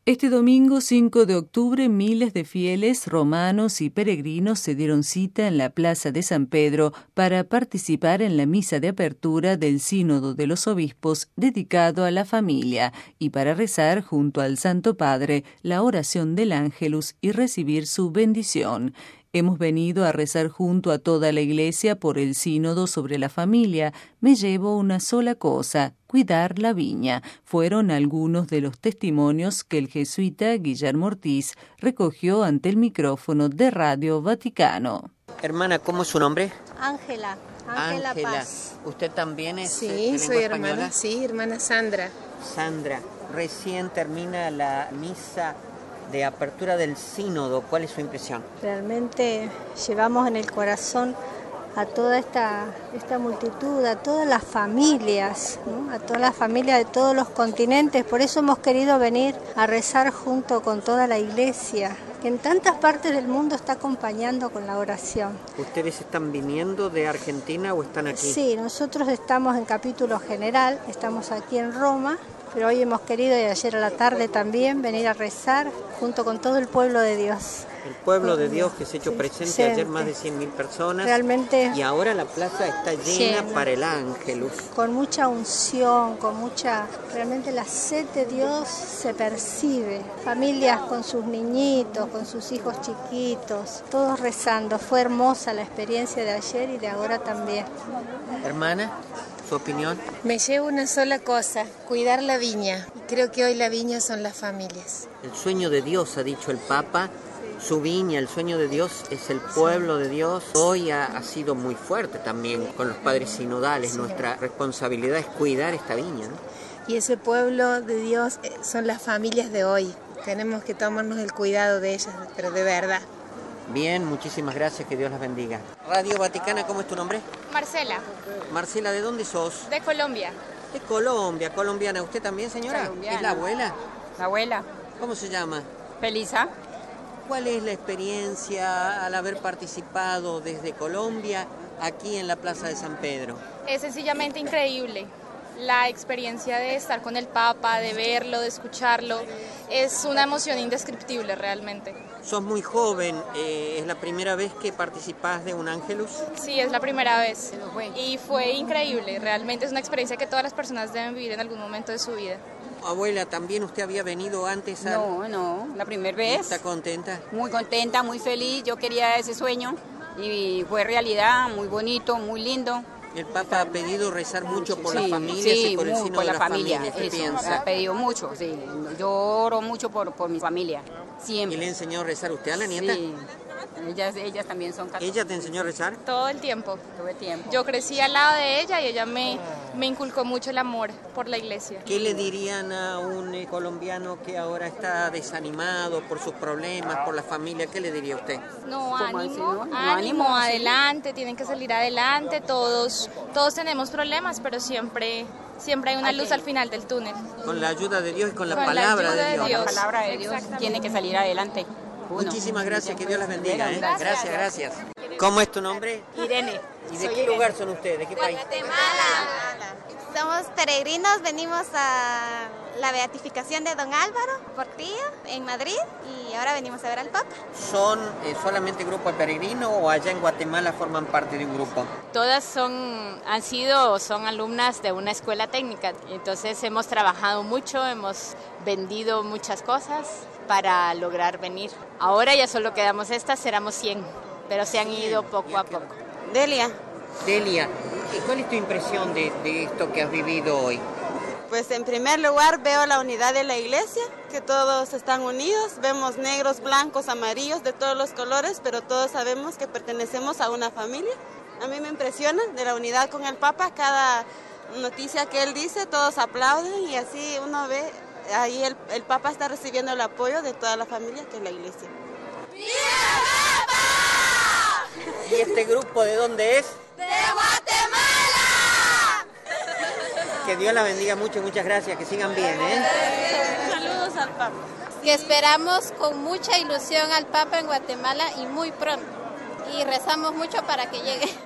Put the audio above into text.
Este domingo 5 de octubre, miles de fieles, romanos y peregrinos se dieron cita en la Plaza de San Pedro para participar en la misa de apertura del Sínodo de los Obispos dedicado a la familia y para rezar junto al Santo Padre la oración del Ángelus y recibir su bendición. Hemos venido a rezar junto a toda la Iglesia por el sínodo sobre la familia. Me llevo una sola cosa, cuidar la viña. Fueron algunos de los testimonios que el jesuita Guillermo Ortiz recogió ante el micrófono de Radio Vaticano. Hermana, ¿cómo es su nombre? Ángela Paz. ¿Usted también es Sí, de lengua soy española? hermana, sí, hermana Sandra. Sandra, recién termina la misa de apertura del sínodo. ¿Cuál es su impresión? Realmente llevamos en el corazón a toda esta multitud, a todas las familias, ¿no? A todas las familias de todos los continentes. Por eso hemos querido venir a rezar junto con toda la Iglesia, que en tantas partes del mundo está acompañando con la oración. ¿Ustedes están viniendo de Argentina o están aquí? Sí, nosotros estamos en capítulo general, estamos aquí en Roma, pero hoy hemos querido, y ayer a la tarde también, venir a rezar junto con todo el pueblo de Dios. El pueblo de Dios que se ha hecho presente ayer, más de 100.000 personas. Realmente. Y ahora la plaza está llena para el Ángelus. Con mucha unción, realmente la sed de Dios se percibe. Familias con sus niñitos, con sus hijos chiquitos, todos rezando. Fue hermosa la experiencia de ayer y de ahora también. Hermana, ¿su opinión? Me llevo una sola cosa, cuidar la viña. Y creo que hoy la viña son las familias. El sueño de Dios, ha dicho el Papa. Su viña, el sueño de Dios es el pueblo de Dios. Hoy ha sido muy fuerte también con los padres sinodales. Sí. Nuestra responsabilidad es cuidar esta viña, ¿no? Y ese pueblo de Dios son las familias de hoy. Tenemos que tomarnos el cuidado de ellas, pero de verdad. Bien, muchísimas gracias, que Dios las bendiga. Radio Vaticana, ¿cómo es tu nombre? Marcela. Marcela, ¿de dónde sos? De Colombia. De Colombia, colombiana. ¿Usted también, señora? Colombiana. ¿Es la abuela? La abuela. ¿Cómo se llama? Felisa. ¿Cuál es la experiencia al haber participado desde Colombia aquí en la Plaza de San Pedro? Es sencillamente increíble. La experiencia de estar con el Papa, de verlo, de escucharlo, es una emoción indescriptible realmente. Sos muy joven, ¿es la primera vez que participás de un Ángelus? Sí, es la primera vez y fue increíble, realmente es una experiencia que todas las personas deben vivir en algún momento de su vida. Abuela, ¿también usted había venido antes? No, la primera vez. ¿Está contenta? Muy contenta, muy feliz, yo quería ese sueño y fue realidad, muy bonito, muy lindo. El Papa ha pedido rezar mucho por las familias y por el sínodo de la familia. ¿Qué piensa? Ha pedido mucho, sí. Yo oro mucho por mi familia, siempre. ¿Y le enseñó a rezar usted a la nieta? Sí. Ellas también son católicas. ¿Ella te enseñó a rezar? Todo el tiempo. Todo el tiempo. Yo crecí al lado de ella y ella me inculcó mucho el amor por la iglesia. ¿Qué le dirían a un colombiano que ahora está desanimado por sus problemas, por la familia? ¿Qué le diría usted? No, ánimo, no? ánimo, adelante, tienen que salir adelante, todos tenemos problemas, pero siempre hay una luz al final del túnel. Con la ayuda de Dios y con la palabra de Dios. Con la palabra de Dios tiene que salir adelante. Muchísimas gracias, que Dios las bendiga. Gracias. ¿Cómo es tu nombre? Irene. ¿Y de qué lugar son ustedes? ¿De qué país? Guatemala. Somos peregrinos, venimos a la beatificación de Don Álvaro Portillo en Madrid y ahora venimos a ver al Papa. ¿Son solamente grupo de peregrinos o allá en Guatemala forman parte de un grupo? Todas son alumnas de una escuela técnica, entonces hemos trabajado mucho, hemos vendido muchas cosas para lograr venir. Ahora ya solo quedamos estas, éramos 100, pero se han ido poco a poco. Delia, ¿cuál es tu impresión de esto que has vivido hoy? Pues en primer lugar veo la unidad de la iglesia, que todos están unidos, vemos negros, blancos, amarillos, de todos los colores, pero todos sabemos que pertenecemos a una familia. A mí me impresiona de la unidad con el Papa, cada noticia que él dice, todos aplauden y así uno ve, ahí el Papa está recibiendo el apoyo de toda la familia que es la iglesia. ¡Viva Papa! ¿Y este grupo de dónde es? ¡De Guatemala! Que Dios la bendiga mucho, muchas gracias, que sigan bien, Saludos al Papa. Que esperamos con mucha ilusión al Papa en Guatemala y muy pronto. Y rezamos mucho para que llegue.